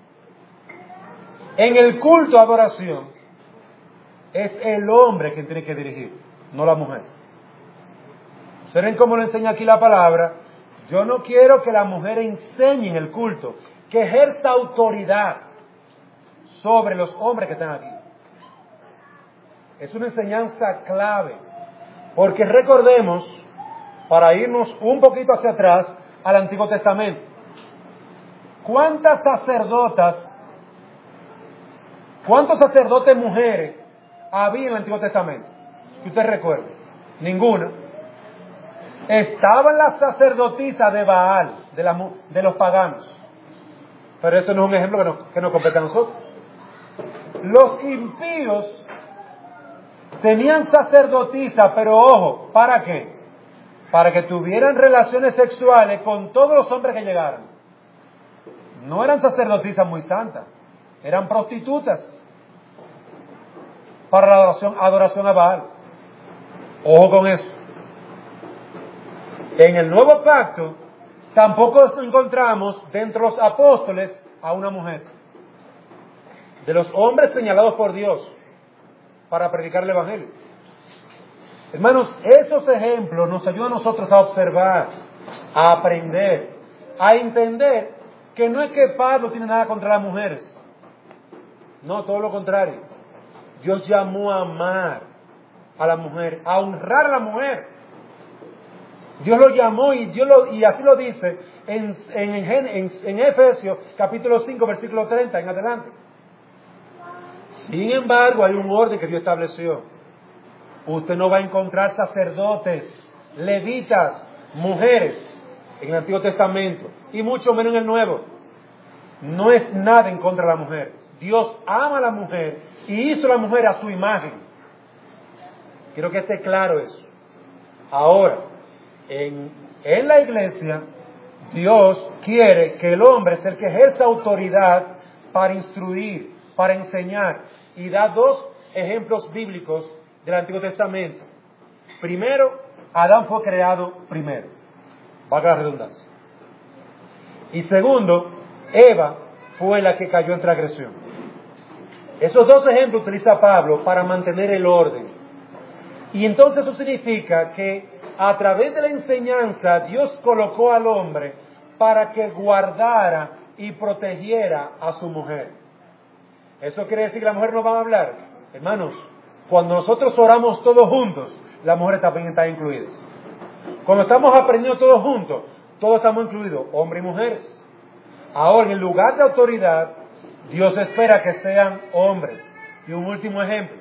En el culto a adoración, es el hombre quien tiene que dirigir, no la mujer. ¿Saben cómo lo enseña aquí la palabra? Yo no quiero que la mujer enseñe en el culto, que ejerza autoridad sobre los hombres que están aquí. Es una enseñanza clave, porque recordemos, para irnos un poquito hacia atrás, al Antiguo Testamento. ¿Cuántos sacerdotes mujeres había en el Antiguo Testamento? Que usted recuerde. Ninguna. Estaban las sacerdotisas de Baal, de los paganos. Pero eso no es un ejemplo que nos compete a nosotros. Los impíos tenían sacerdotisa, pero ojo, ¿para qué? Para que tuvieran relaciones sexuales con todos los hombres que llegaran. No eran sacerdotisas muy santas, eran prostitutas para la adoración a Baal. Ojo con eso. En el Nuevo Pacto tampoco encontramos dentro de los apóstoles a una mujer. De los hombres señalados por Dios para predicar el Evangelio. Hermanos, esos ejemplos nos ayudan a nosotros a observar, a aprender, a entender que no es que Pablo tiene nada contra las mujeres. No, todo lo contrario. Dios llamó a amar a la mujer, a honrar a la mujer. Dios lo llamó y así lo dice en Efesios capítulo 5 versículo 30 en adelante. Sin embargo, hay un orden que Dios estableció. Usted no va a encontrar sacerdotes, levitas, mujeres en el Antiguo Testamento, y mucho menos en el Nuevo. No es nada en contra de la mujer. Dios ama a la mujer y hizo a la mujer a su imagen. Quiero que esté claro eso. Ahora, en la iglesia, Dios quiere que el hombre sea el que ejerza autoridad para instruir, para enseñar. Y da dos ejemplos bíblicos del Antiguo Testamento. Primero, Adán fue creado primero. Valga la redundancia. Y segundo, Eva fue la que cayó en transgresión. Esos dos ejemplos utiliza Pablo para mantener el orden. Y entonces eso significa que a través de la enseñanza Dios colocó al hombre para que guardara y protegiera a su mujer. ¿Eso quiere decir que la mujer no va a hablar? Hermanos, cuando nosotros oramos todos juntos, las mujeres también están incluidas. Cuando estamos aprendiendo todos juntos, todos estamos incluidos, hombres y mujeres. Ahora, en el lugar de autoridad, Dios espera que sean hombres. Y un último ejemplo.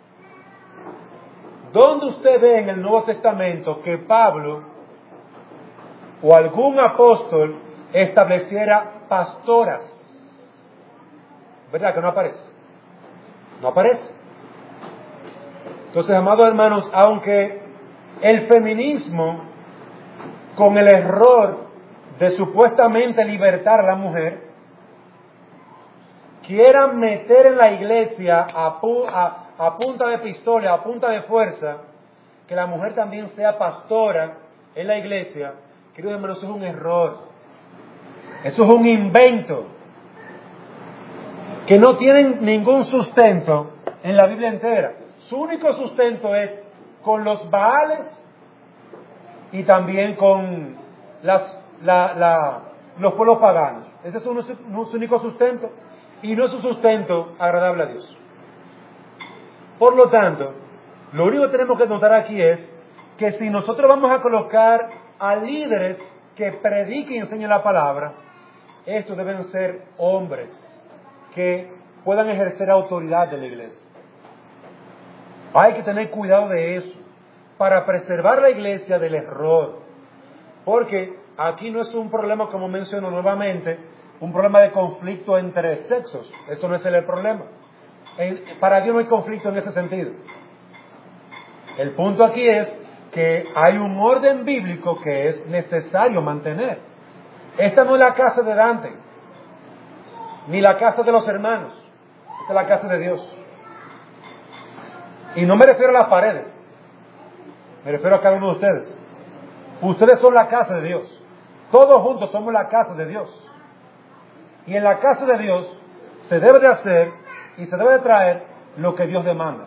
¿Dónde usted ve en el Nuevo Testamento que Pablo o algún apóstol estableciera pastoras? ¿Verdad que no aparece? No aparece. Entonces, amados hermanos, aunque el feminismo, con el error de supuestamente libertar a la mujer, quieran meter en la iglesia a punta de pistola, a punta de fuerza, que la mujer también sea pastora en la iglesia, queridos hermanos, eso es un error. Eso es un invento que no tiene ningún sustento en la Biblia entera. Su único sustento es con los Baales y también con los pueblos paganos. Ese es su único sustento. Y no es un sustento agradable a Dios. Por lo tanto, lo único que tenemos que notar aquí es que si nosotros vamos a colocar a líderes que prediquen y enseñen la palabra, estos deben ser hombres que puedan ejercer autoridad de la iglesia. Hay que tener cuidado de eso para preservar la iglesia del error. Porque aquí no es un problema, como menciono nuevamente, un problema de conflicto entre sexos. Eso no es el problema. Para Dios no hay conflicto en ese sentido. El punto aquí es que hay un orden bíblico que es necesario mantener. Esta no es la casa de Dante, ni la casa de los hermanos. Esta es la casa de Dios. Y no me refiero a las paredes, me refiero a cada uno de ustedes. Ustedes son la casa de Dios. Todos juntos somos la casa de Dios. Y en la casa de Dios se debe de hacer y se debe de traer lo que Dios demanda.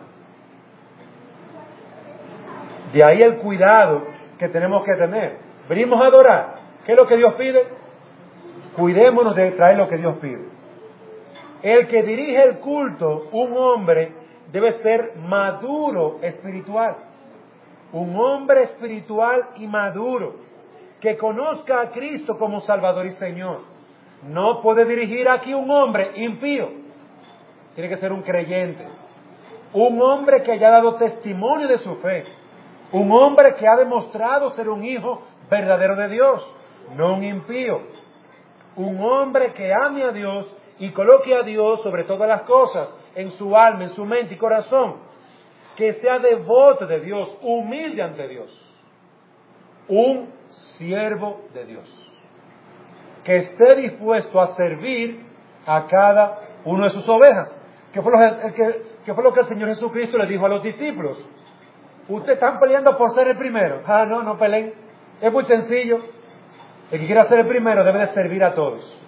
De ahí el cuidado que tenemos que tener. Venimos a adorar. ¿Qué es lo que Dios pide? Cuidémonos de traer lo que Dios pide. El que dirige el culto, un hombre, debe ser maduro espiritual. Un hombre espiritual y maduro, que conozca a Cristo como Salvador y Señor. No puede dirigir aquí un hombre impío. Tiene que ser un creyente. Un hombre que haya dado testimonio de su fe. Un hombre que ha demostrado ser un hijo verdadero de Dios, no un impío. Un hombre que ame a Dios y coloque a Dios sobre todas las cosas, en su alma, en su mente y corazón. Que sea devoto de Dios, humilde ante Dios. Un siervo de Dios. Que esté dispuesto a servir a cada uno de sus ovejas. ¿Qué fue lo que el Señor Jesucristo les dijo a los discípulos? Ustedes están peleando por ser el primero. No peleen. Es muy sencillo. El que quiera ser el primero debe de servir a todos.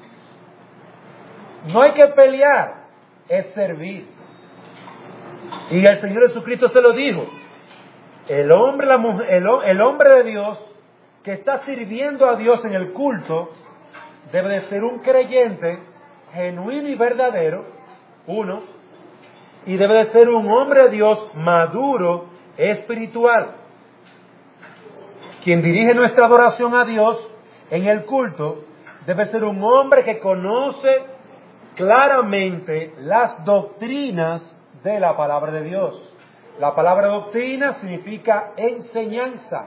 No hay que pelear, es servir. Y el Señor Jesucristo se lo dijo. El hombre de Dios que está sirviendo a Dios en el culto debe de ser un creyente genuino y verdadero, uno, y debe de ser un hombre de Dios maduro, espiritual. Quien dirige nuestra adoración a Dios en el culto debe ser un hombre que conoce claramente las doctrinas de la palabra de Dios. La palabra doctrina significa enseñanza.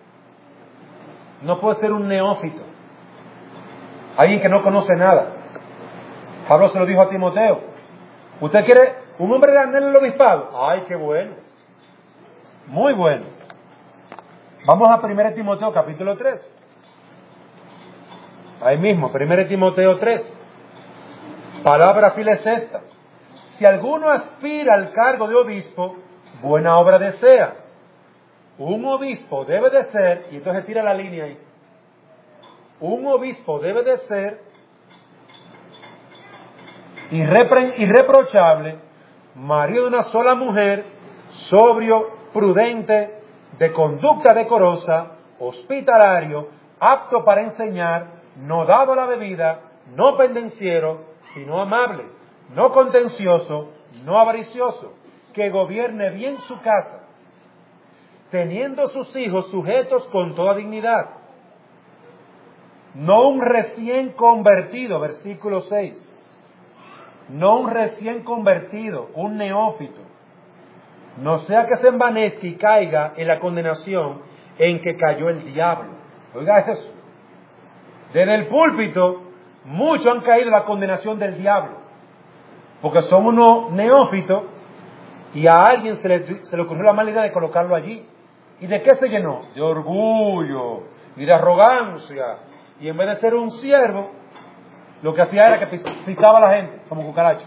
No puede ser un neófito, alguien que no conoce nada. Pablo se lo dijo a Timoteo: ¿usted quiere un hombre grande en el obispado? ¡Ay, qué bueno! Muy bueno. Vamos a 1 Timoteo capítulo 3. Ahí mismo, 1 Timoteo 3. Palabra fiel es esta: si alguno aspira al cargo de obispo, buena obra desea. Un obispo debe de ser, y entonces tira la línea ahí, un obispo debe de ser irreprochable, marido de una sola mujer, sobrio, prudente, de conducta decorosa, hospitalario, apto para enseñar, no dado a la bebida, no pendenciero, sino amable, no contencioso, no avaricioso, que gobierne bien su casa, teniendo sus hijos sujetos con toda dignidad. No un recién convertido, versículo 6. No un recién convertido, un neófito. No sea que se envanezca y caiga en la condenación en que cayó el diablo. Oiga eso. Desde el púlpito, muchos han caído en la condenación del diablo. Porque son unos neófitos y a alguien se le ocurrió la mala idea de colocarlo allí. ¿Y de qué se llenó? De orgullo y de arrogancia. Y en vez de ser un siervo, lo que hacía era que pisaba a la gente como cucaracha.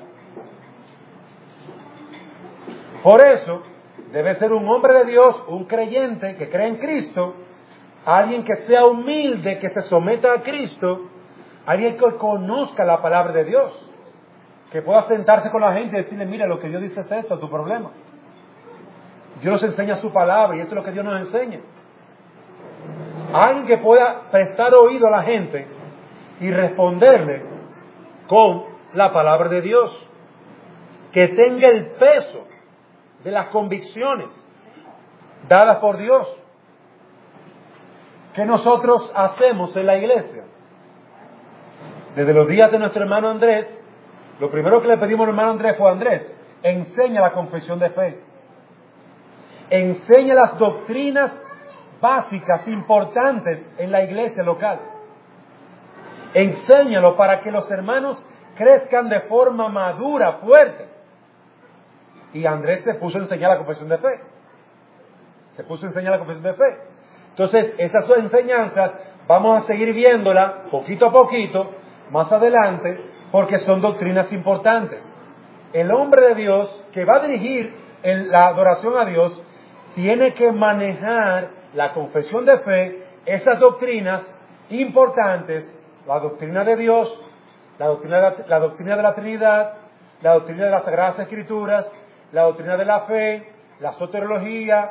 Por eso, debe ser un hombre de Dios, un creyente que cree en Cristo, alguien que sea humilde, que se someta a Cristo, alguien que conozca la palabra de Dios, que pueda sentarse con la gente y decirle: mira, lo que Dios dice es esto, tu problema. Dios nos enseña su palabra y esto es lo que Dios nos enseña. Alguien que pueda prestar oído a la gente y responderle con la palabra de Dios, que tenga el peso de las convicciones dadas por Dios. ¿Qué nosotros hacemos en la iglesia? Desde los días de nuestro hermano Andrés, lo primero que le pedimos al hermano Andrés fue: Andrés, enseña la confesión de fe, enseña las doctrinas básicas, importantes en la iglesia local. Enséñalo para que los hermanos crezcan de forma madura, fuerte. Y Andrés se puso a enseñar la confesión de fe. Entonces, esas enseñanzas vamos a seguir viéndolas poquito a poquito, más adelante, porque son doctrinas importantes. El hombre de Dios que va a dirigir la adoración a Dios tiene que manejar la confesión de fe, esas doctrinas importantes, la doctrina de Dios, la doctrina de la Trinidad, la doctrina de las Sagradas Escrituras, la doctrina de la fe, la soteriología,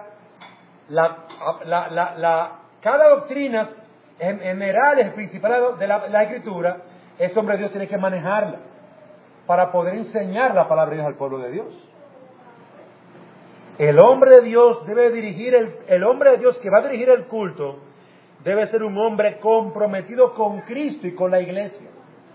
cada doctrina generales, principales de la Escritura. Ese hombre de Dios tiene que manejarla para poder enseñar la palabra de Dios al pueblo de Dios. El hombre de Dios debe dirigir, el hombre de Dios que va a dirigir el culto debe ser un hombre comprometido con Cristo y con la iglesia.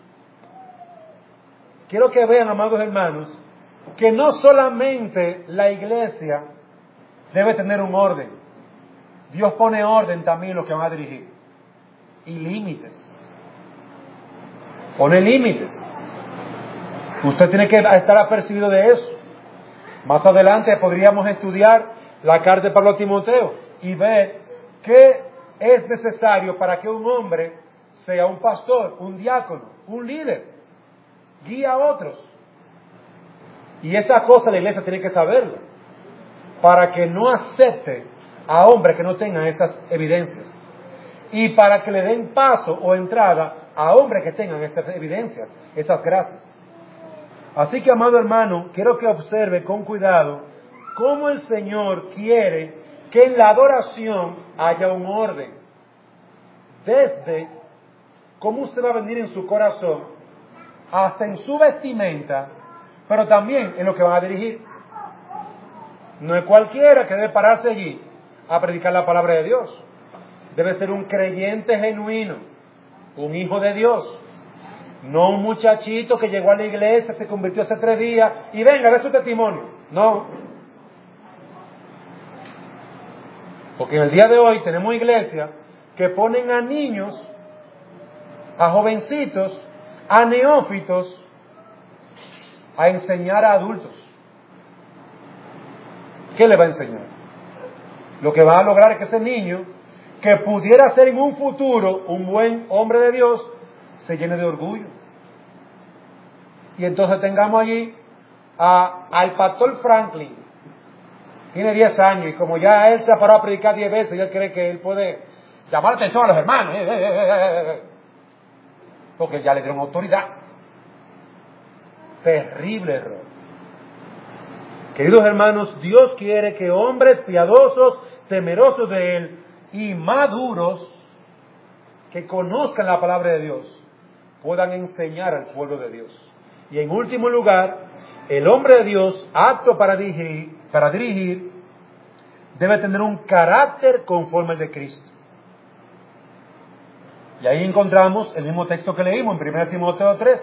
Quiero que vean, amados hermanos, que no solamente la iglesia debe tener un orden. Dios pone orden también en los que van a dirigir. Y límites. Pone límites. Usted tiene que estar apercibido de eso. Más adelante podríamos estudiar la carta de Pablo a Timoteo y ver qué es necesario para que un hombre sea un pastor, un diácono, un líder, guía a otros. Y esa cosa la iglesia tiene que saberlo, para que no acepte a hombres que no tengan esas evidencias, y para que le den paso o entrada a hombres que tengan esas evidencias, esas gracias. Así que, amado hermano, quiero que observe con cuidado cómo el Señor quiere que en la adoración haya un orden. Desde cómo usted va a venir en su corazón, hasta en su vestimenta, pero también en lo que van a dirigir. No es cualquiera que debe pararse allí a predicar la palabra de Dios. Debe ser un creyente genuino, un hijo de Dios, No un muchachito que llegó a la iglesia, se convirtió hace 3 días y venga, dé su testimonio. No. Porque en el día de hoy tenemos iglesias que ponen a niños, a jovencitos, a neófitos, a enseñar a adultos. ¿Qué le va a enseñar? Lo que va a lograr es que ese niño, que pudiera ser en un futuro un buen hombre de Dios, se llene de orgullo. Y entonces tengamos allí al pastor Franklin. Tiene 10 años y como ya él se ha parado a predicar 10 veces, y él cree que él puede llamar la atención a los hermanos. Porque ya le dieron autoridad. Terrible error. Queridos hermanos, Dios quiere que hombres piadosos, temerosos de Él y maduros, que conozcan la palabra de Dios, puedan enseñar al pueblo de Dios. Y en último lugar, el hombre de Dios, apto para dirigir, debe tener un carácter conforme al de Cristo. Y ahí encontramos el mismo texto que leímos en 1 Timoteo 3.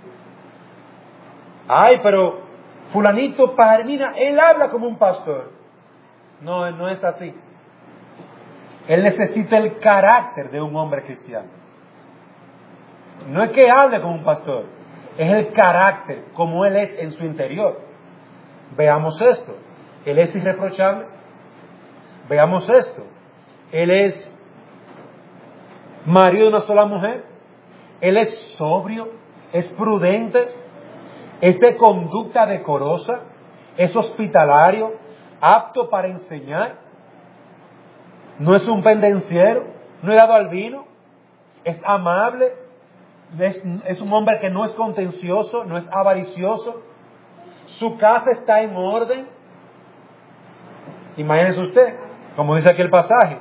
Ay, pero fulanito, mira, él habla como un pastor. No, no es así. Él necesita el carácter de un hombre cristiano. No es que hable como un pastor, es el carácter, como él es en su interior. Veamos esto. Él es irreprochable. Veamos esto. Él es marido de una sola mujer. Él es sobrio, es prudente, es de conducta decorosa, es hospitalario, apto para enseñar, no es un pendenciero, no es dado al vino, es amable, es un hombre que no es contencioso, no es avaricioso, su casa está en orden. Imagínese usted, como dice aquí el pasaje,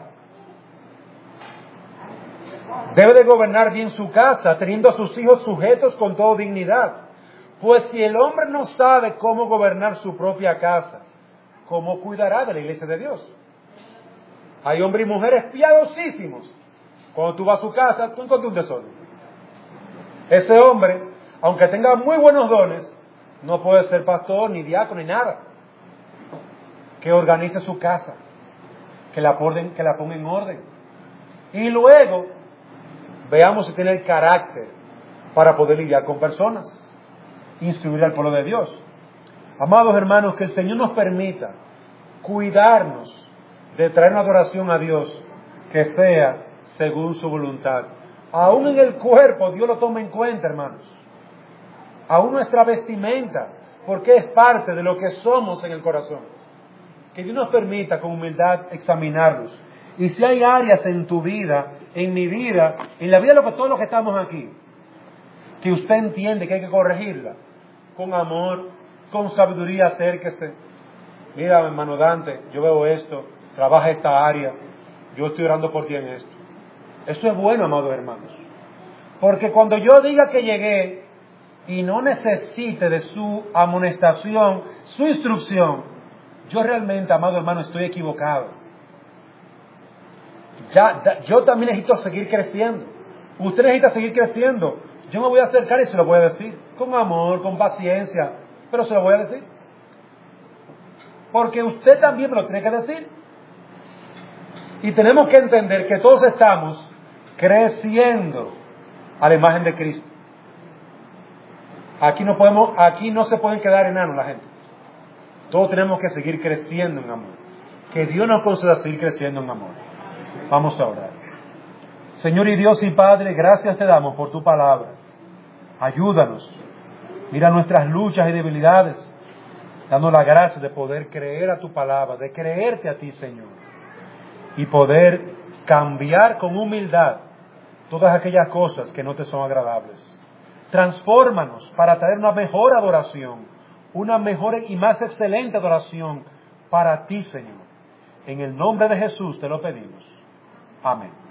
debe de gobernar bien su casa, teniendo a sus hijos sujetos con toda dignidad. Pues si el hombre no sabe cómo gobernar su propia casa, ¿cómo cuidará de la iglesia de Dios? Hay hombres y mujeres piadosísimos. Cuando tú vas a su casa, tú encuentras un desorden. Ese hombre, aunque tenga muy buenos dones, no puede ser pastor, ni diácono, ni nada. Que organice su casa, que la ponga en orden. Y luego, veamos si tiene el carácter para poder lidiar con personas, instruir al pueblo de Dios. Amados hermanos, que el Señor nos permita cuidarnos de traer una adoración a Dios que sea según su voluntad. Aún en el cuerpo Dios lo toma en cuenta, hermanos. Aún nuestra vestimenta, porque es parte de lo que somos en el corazón. Que Dios nos permita con humildad examinarlos. Y si hay áreas en tu vida, en mi vida, en la vida de todos los que estamos aquí, que usted entiende que hay que corregirla, con amor, con sabiduría, acérquese. Mira, hermano Dante, yo veo esto, trabaja esta área, yo estoy orando por ti en esto. Eso es bueno, amados hermanos. Porque cuando yo diga que llegué y no necesite de su amonestación, su instrucción, yo realmente, amado hermano, estoy equivocado. Yo también necesito seguir creciendo. Usted necesita seguir creciendo. Yo me voy a acercar y se lo voy a decir. Con amor, con paciencia. Pero se lo voy a decir. Porque usted también me lo tiene que decir. Y tenemos que entender que todos estamos creciendo a la imagen de Cristo. Aquí no se pueden quedar enanos la gente. Todos tenemos que seguir creciendo en amor. Que Dios nos conceda seguir creciendo en amor. Vamos a orar. Señor y Dios y Padre, gracias te damos por tu palabra. Ayúdanos. Mira nuestras luchas y debilidades. Danos la gracia de poder creer a tu palabra, de creerte a ti, Señor. Y poder cambiar con humildad todas aquellas cosas que no te son agradables. Transfórmanos para traer una mejor adoración, una mejor y más excelente adoración para ti, Señor. En el nombre de Jesús te lo pedimos. Amén.